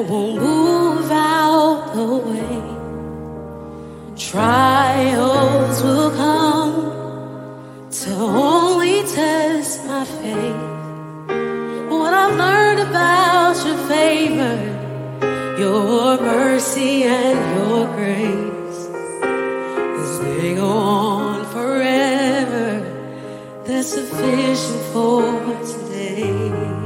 won't move out the way. Trials will come to only test my faith. What I've learned about your favor, your mercy and your grace, as they go on forever, they're sufficient for today.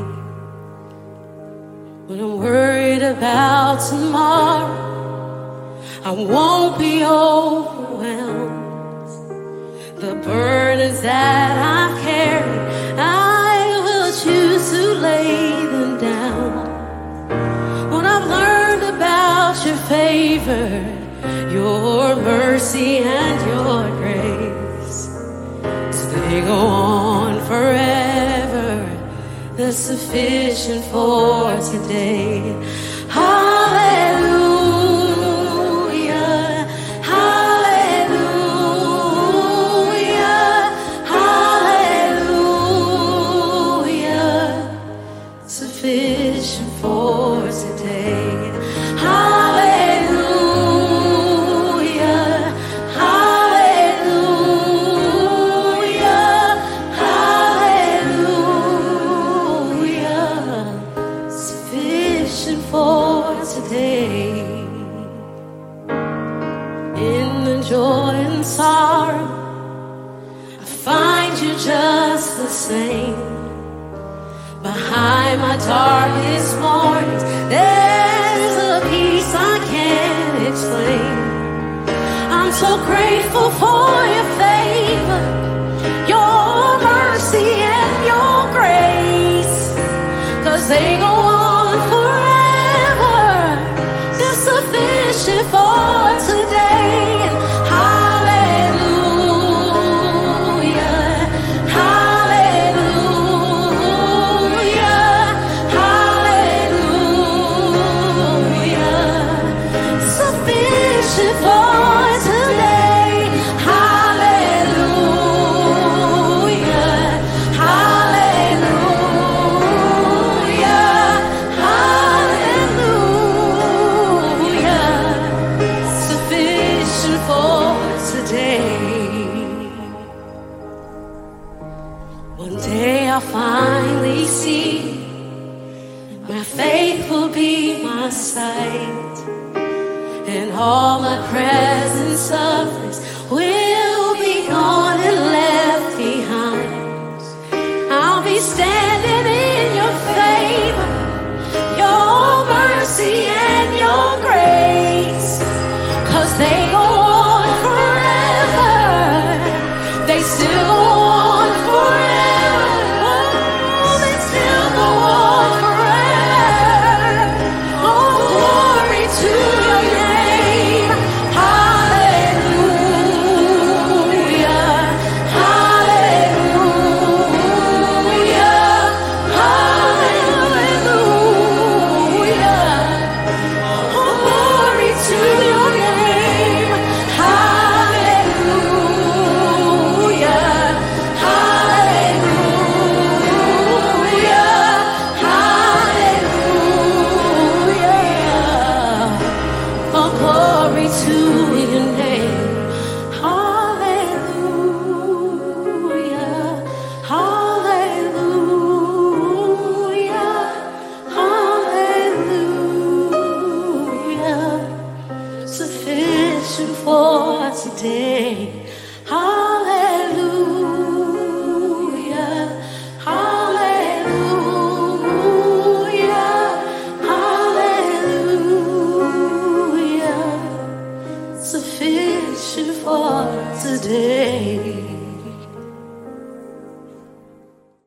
When I'm worried about tomorrow, I won't be overwhelmed. The burdens that I've carried, I will choose to lay them down. When I've learned about your favor, your mercy and your grace, as they go on forever, they're sufficient for today. Hallelujah. Sufficient for today. Hallelujah, hallelujah, hallelujah. Sufficient for today. In the joy and sorrow, I find you just the same. Behind my darkest mornings, there's a peace I can't explain. I'm so grateful for your favor, your mercy and your grace, 'cause they go on forever. They're sufficient for today. One day I'll finally see, my faith will be my sight, and all my present sufferings will be gone and left behind. I'll be standing in your favor, your mercy and your grace, 'cause they go on forever. They still go on forever. For today.